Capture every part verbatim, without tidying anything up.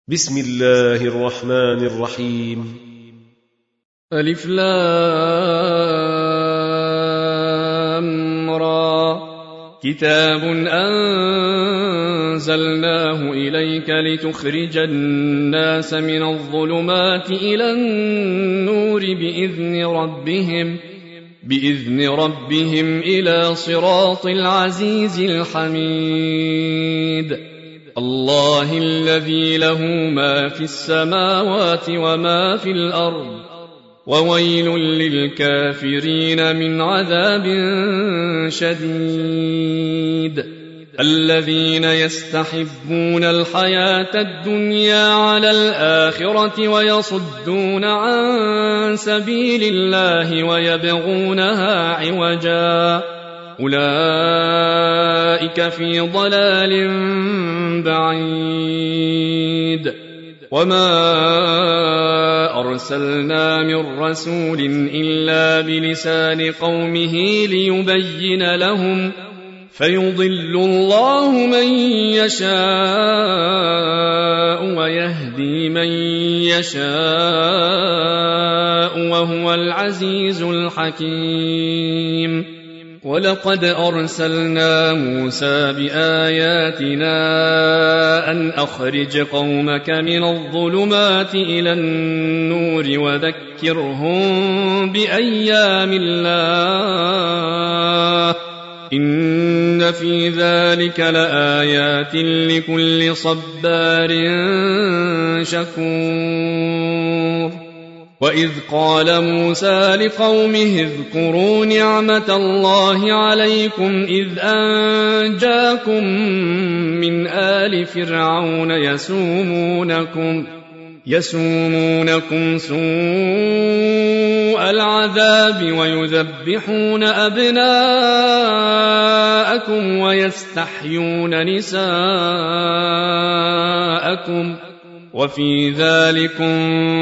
بسم الله الرحمن الرحيم. ألف لام را كتاب أنزلناه إليك لتخرج الناس من الظلمات إلى النور بإذن ربهم بإذن ربهم إلى صراط العزيز الحميد الله الذي له ما في السماوات وما في الأرض وويل للكافرين من عذاب شديد الذين يستحبون الحياة الدنيا على الآخرة ويصدون عن سبيل الله ويبغونها عوجا أولئك في ضلال بعيد وما أرسلنا من رسول إلا بلسان قومه ليبين لهم فيضل الله من يشاء ويهدي من يشاء وهو العزيز الحكيم ولقد أرسلنا موسى بآياتنا أن أخرج قومك من الظلمات إلى النور وذكرهم بأيام الله إن في ذلك لآيات لكل صبار شكور وإذ قال موسى لقومه اذكروا نعمة الله عليكم إذ أنجاكم من آل فرعون يسومونكم يسومونكم سوء العذاب ويذبحون أبناءكم ويستحيون نساءكم وفي ذلكم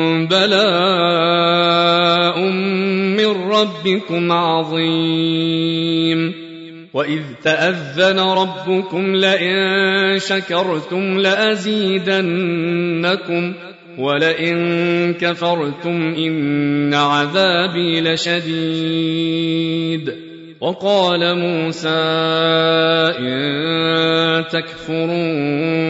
بلاء من ربكم عظيم وإذ تأذن ربكم لئن شكرتم لأزيدنكم ولئن كفرتم إن عذابي لشديد وقال موسى إن تكفروا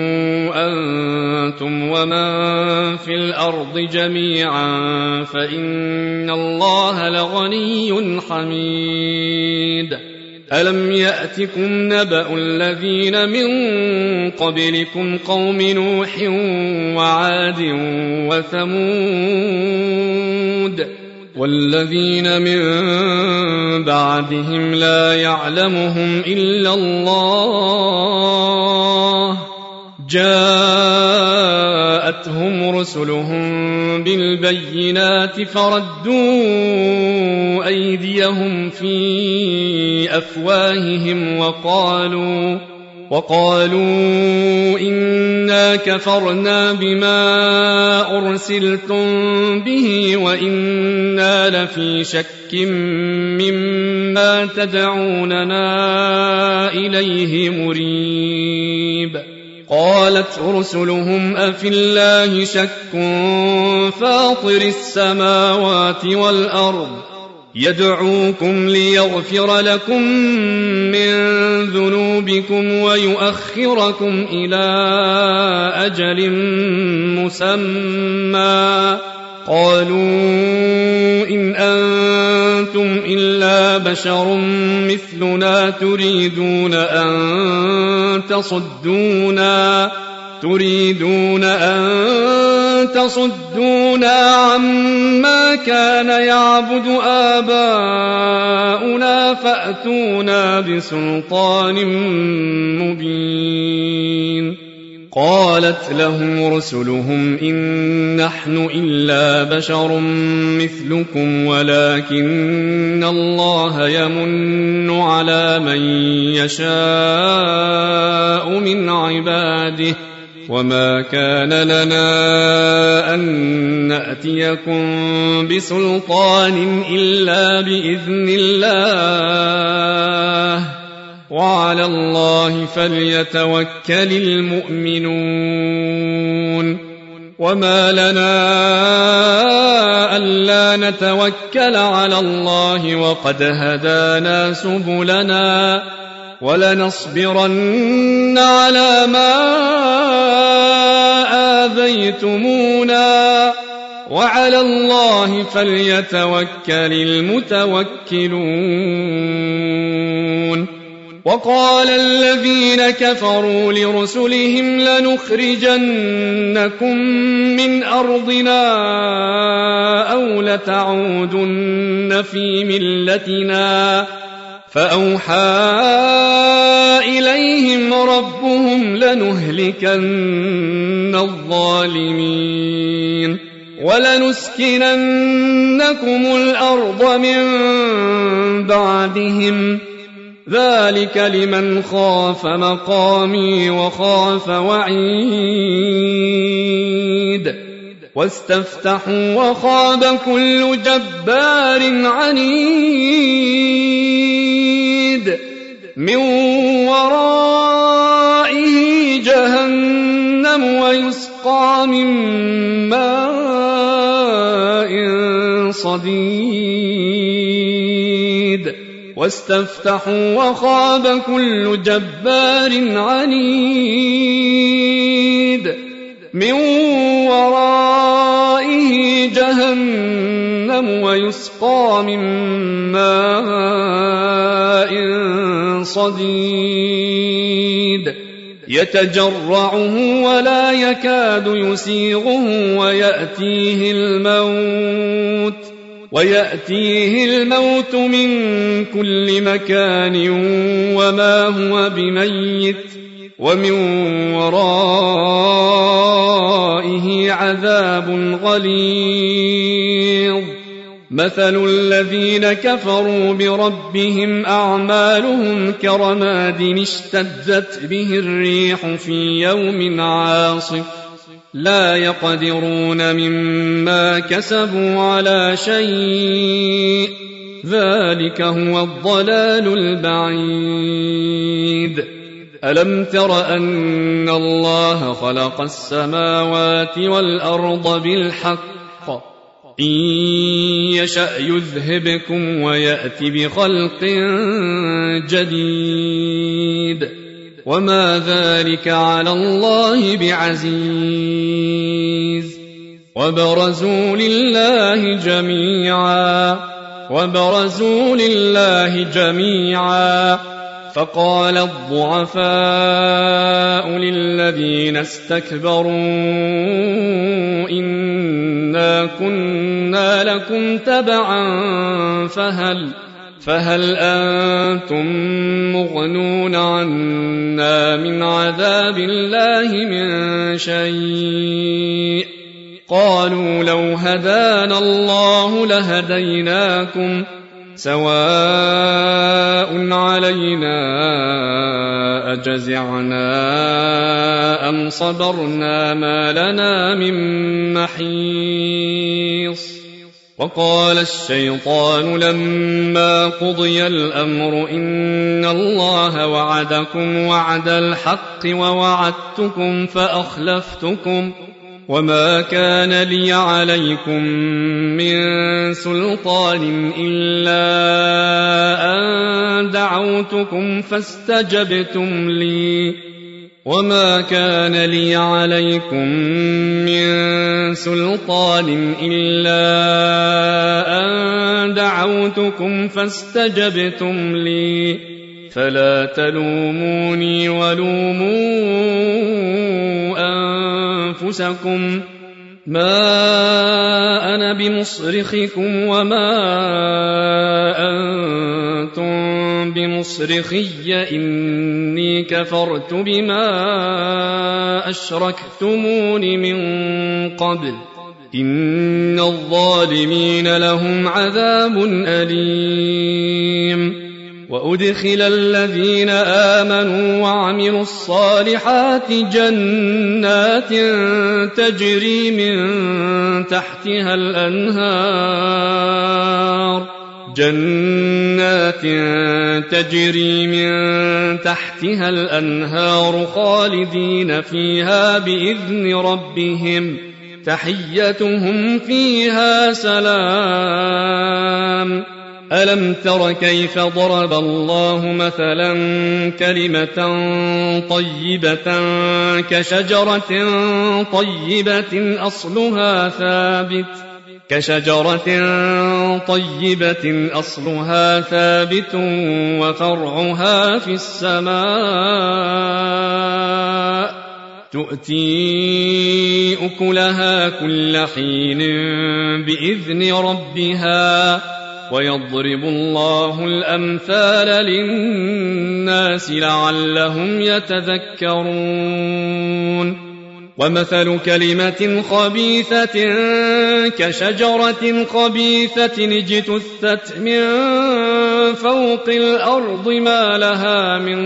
أنتم ومن في الأرض جميعا فإن الله لغني حميد ألم يأتكم نبأ الذين من قبلكم قوم نوح وعاد وثمود والذين من بعدهم لا يعلمهم إلا الله جاءتهم رسلهم بالبينات فردوا أيديهم في أفواههم وقالوا وقالوا إنا كفرنا بما أرسلتم به وإنا لفي شك مما تدعوننا إليه مريب قالت رسلهم أفي الله شك فاطر السماوات والأرض يدعوكم ليغفر لكم من ذنوبكم ويؤخركم إلى أجل مسمى قالوا إن أنتم إلا بشر مثلنا تريدون أن تصدونا تريدون أن تصدونا عما كان يعبد آباؤنا فأتونا بسلطان مبين قالت لهم رسلهم إن نحن إلا بشر مثلكم ولكن الله يمن على من يشاء من عباده وما كان لنا أن نأتيكم بسلطان إلا بإذن الله وعلى الله فليتوكل المؤمنون وما لنا ألا نتوكل على الله وقد هدانا سبلنا ولنصبرن على ما آذيتمونا وعلى الله فليتوكل المتوكلون. وقال الذين كفروا لرسلهم لنخرجنكم من أرضنا أو لتعودن في ملتنا فأوحى إليهم ربهم لنهلكن الظالمين ولنسكننكم الأرض من بعدهم ذلك لمن خاف مقامي وخاف وعيد. واستفتحوا وخاب كل جبار عنيد من ورائه جهنم ويسقى من ماء صديد. واستفتحوا وخاب كل جبار عنيد من ورائه جهنم ويسقى من ماء صديد يتجرعه ولا يكاد يسيغه ويأتيه الموت ويأتيه الموت من كل مكان وما هو بميت ومن ورائه عذاب غليظ. مثل الذين كفروا بربهم أعمالهم كرماد اشتدت به الريح في يوم عاصف لا يقدرون مما كسبوا على شيء ذلك هو الضلال البعيد. ألم تر أن الله خلق السماوات والأرض بالحق إن يشأ يذهبكم ويأت بخلق جديد وما ذلك على الله بعزيز. وبرزوا لله جميعا وبرزوا لله جميعا فقال الضعفاء للذين استكبروا إنا كنا لكم تبعا فهل فهل أنتم مغنون عنا من عذاب الله من شيء قالوا لو هدانا الله لهديناكم سواء علينا أجزعنا أم صبرنا ما لنا من محيص. وقال الشيطان لما قضي الأمر إن الله وعدكم وعد الحق ووعدتكم فأخلفتكم وما كان لي عليكم من سلطان إلا أن دعوتكم فاستجبتم لي وما كان لي عليكم من سلطان إلا أن دعوتكم فاستجبتم لي فلا تلوموني ولوموا أنفسكم ما أنا بمصرخكم وما أنتم بمصرخي إني كفرت بما أشركتمون من قبل إن الظالمين لهم عذاب أليم. وأدخل الذين آمنوا وعملوا الصالحات جنات تجري من تحتها الأنهار جنات تجري من تحتها الأنهار خالدين فيها بإذن ربهم تحيتهم فيها سلام. ألم تر كيف ضرب الله مثلا كلمة طيبة كشجرة طيبة أصلها ثابت كشجرة طيبة أصلها ثابت وفرعها في السماء تؤتي أكلها كل حين بإذن ربها ويضرب الله الأمثال للناس لعلهم يتذكرون. ومثل كلمة خبيثة كشجرة خبيثة اجتثت من فوق الأرض ما لها من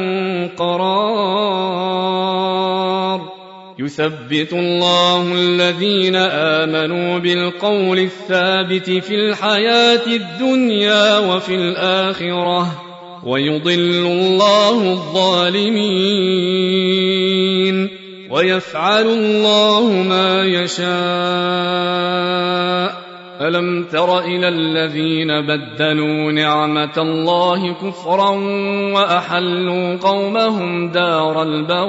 قرار. يثبت الله الذين آمنوا بالقول الثابت في الحياة الدنيا وفي الآخرة ويضل الله الظالمين ويفعل الله ما يشاء. ألم تر إلى الذين بدلوا نعمة الله كفرا وأحلوا قومهم دار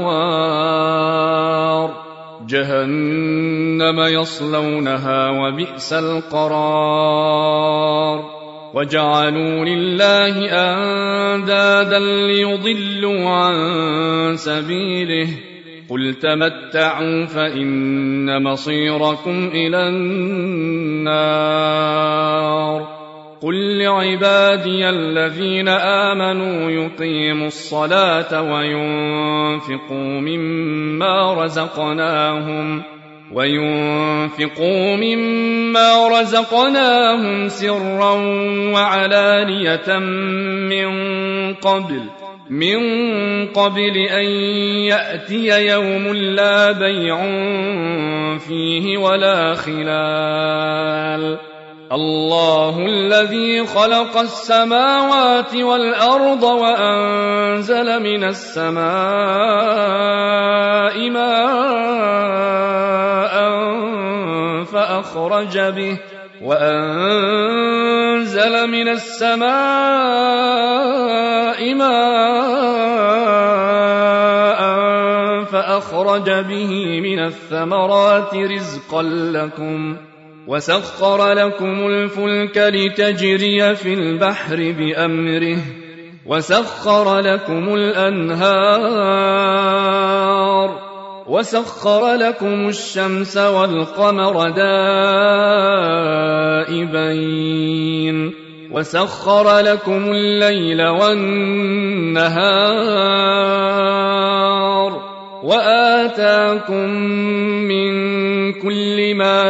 البوار جهنم يصلونها وبئس القرار. وجعلوا لله أندادا ليضلوا عن سبيله قل تمتعوا فإن مصيركم إلى النار. قل لعبادي الذين آمنوا يقيموا الصلاة وينفقوا مما رزقناهم وينفقوا مما رزقناهم سرا وعلانية من قبل من قبل أن يأتي يوم لا بيع فيه ولا خلال. الله الذي خلق السماوات والأرض وأنزل من السماء ماء فأخرج به وأنزل من السماء ماء فأخرج به من الثمرات رزقا لكم وسخر لكم الفلك لتجري في البحر بأمره وسخر لكم الأنهار وسخر لكم الشمس والقمر دائبين وسخر لكم الليل والنهار وآتاكم من كل ما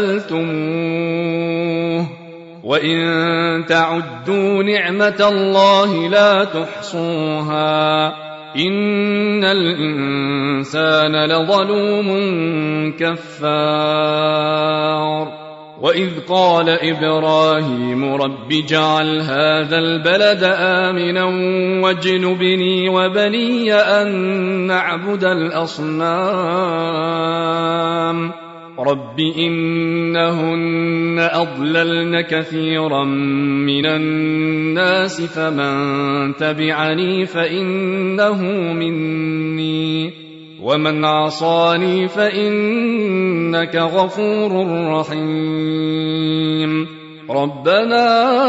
سألتموه وإن تعدوا نعمة الله لا تحصوها إن الإنسان لظلوم كفار. وإذ قال إبراهيم رب اجعل هذا البلد آمنا واجنبني وبني أن نعبد الأصنام رب إنهن أضللن كثيرا من الناس فمن تبعني فإنه مني ومن عصاني فإنك غفور رحيم. ربنا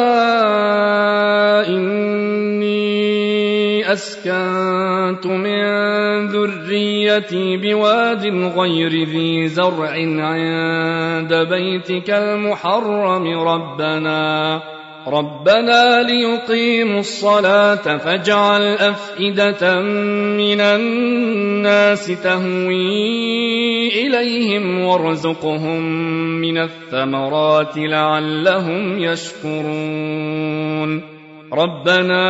إني أسكنت من ذريتي بواد غير ذي زرع عند بيتك المحرم ربنا ربنا ليقيموا الصلاة فاجعل أفئدة من الناس تهوي إليهم وارزقهم من الثمرات لعلهم يشكرون. ربنا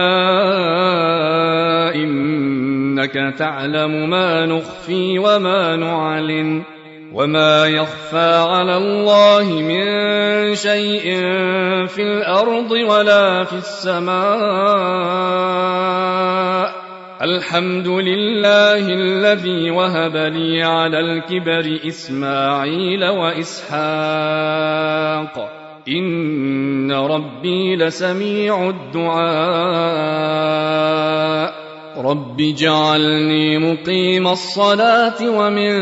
إنك تعلم ما نخفي وما نعلن وما يخفى على الله من شيء في الأرض ولا في السماء الحمد لله الذي وهب لي على الكبر إسماعيل وإسحاق إن ربي لسميع الدعاء رب اجعلني مقيم الصلاة ومن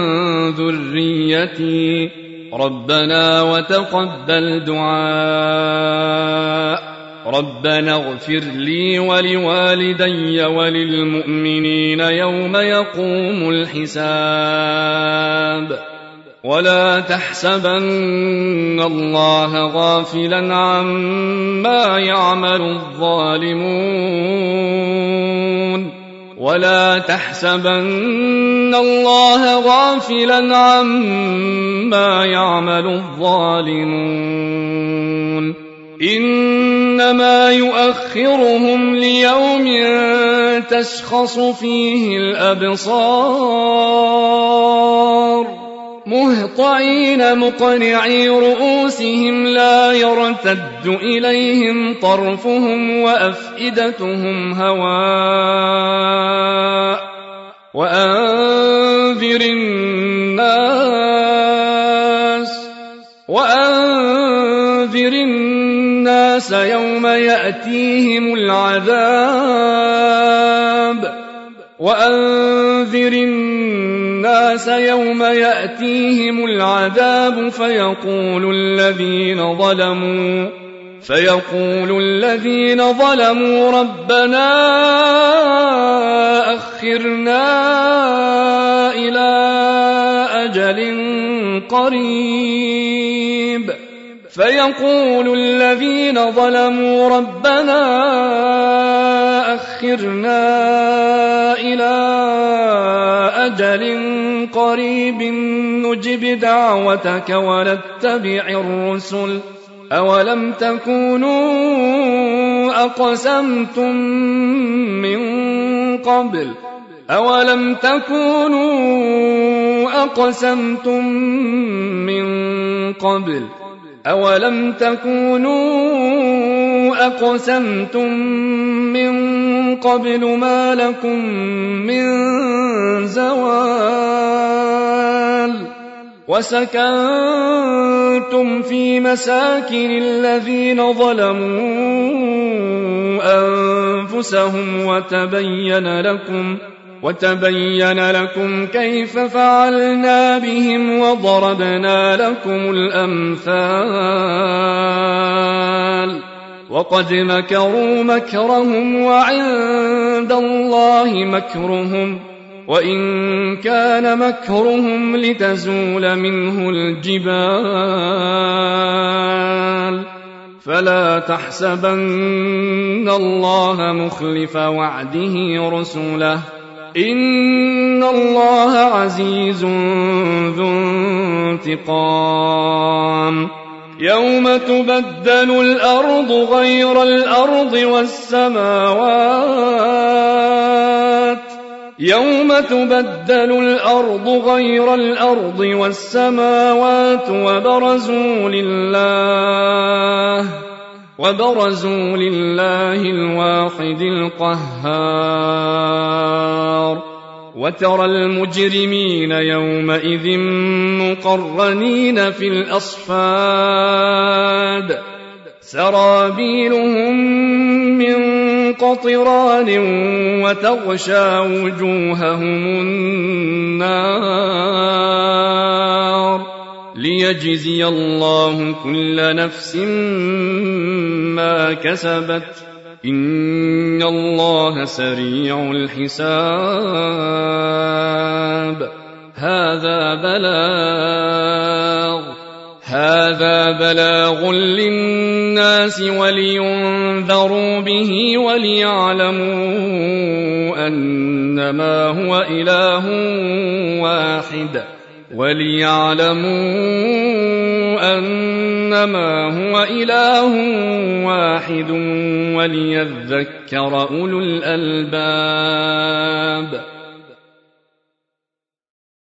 ذريتي ربنا وتقبل دعاء ربنا اغفر لي ولوالدي وللمؤمنين يوم يقوم الحساب ولا تحسبن الله غافلا عما يعمل الظالمون ولا تحسبن الله غافلا عما يعمل الظالمون إنما يؤخرهم ليوم تشخص فيه الأبصار مهطعين مقنعي رؤوسهم لا يرتد إليهم طرفهم وأفئدتهم هواء وأنذر الناس وأنذر الناس يوم يأتيهم العذاب وأنذر الناس يوم يأتيهم العذاب فيقول الذين ظلموا فيقول الذين ظلموا ربنا أخرنا إلى أجل قريب فيقول الذين ظلموا ربنا أخرنا إلى أجل قريب نجب دعوتك ونتبع الرسل أولم تكونوا أقسمتم من قبل أولم تكونوا أقسمتم من قبل أولم تكونوا أقسمتم من قبل ما لكم من زوال وسكنتم في مساكن الذين ظلموا أنفسهم وتبين لكم وتبين لكم كيف فعلنا بهم وضربنا لكم الأمثال وقد مكروا مكرهم وعند الله مكرهم وإن كان مكرهم لتزول منه الجبال فلا تحسبن الله مخلف وعده رسله إن الله عزيز ذو انتقام يوم تبدل الأرض غير الأرض والسماوات يوم تبدل الأرض غير الأرض والسماوات وبرزوا لله وبرزوا لله الواحد القهار وترى المجرمين يومئذ مقرنين في الأصفاد سرابيلهم من قطران وتغشى وجوههم النار ليجزي الله كل نفس ما كسبت إن الله سريع الحساب هذا بلاغ هذا بلاغ للناس ولينذروا به وليعلموا أنما هو إله واحد وليعلموا أنما هو إله واحد وليذكر أولو الألباب